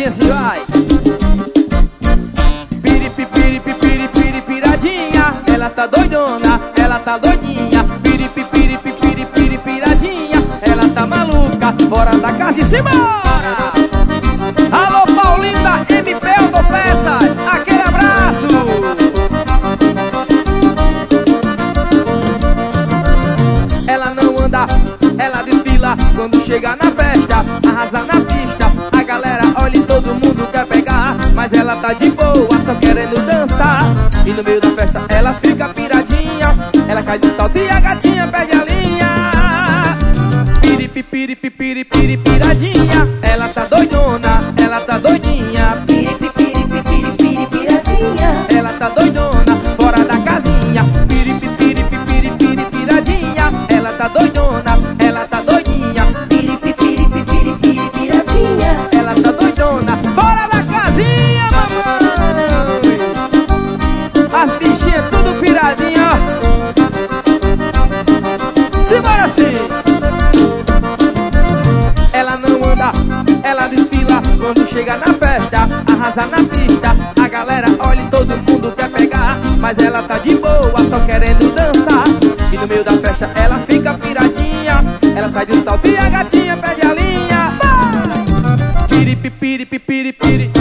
piradinha assim, vai. Piradinha, ela tá doidona, ela tá doidinha. Piradinha, ela tá maluca, fora da casa e simbora! Alô, Paulinho da MP Autopeças, aquele abraço! Ela não anda, ela desfila quando chega na festa, arrasa na pista, a galera olha e todo mundo quer pegar, mas ela tá de boa, só querendo dançar. E no meio da festa ela fica piradinha, ela cai do salto e a gatinha perde a linha. Piradinha, ela tá doidona, ela tá doidinha. Piradinha, ela tá doidona, fora da casinha. Piradinha, ela tá doidona, ela tá doidinha. Piradinha, ela tá doidona, fora da casinha, mamãe. As bichinhas tudo piradinha. Simbora assim. Ela não anda, ela desfila quando chega na festa, arrasa na pista, a galera olha e todo mundo quer pegar, mas ela tá de boa, só querendo dançar. E no meio da festa ela fica piradinha, ela sai do salto e a gatinha perde a linha. Piri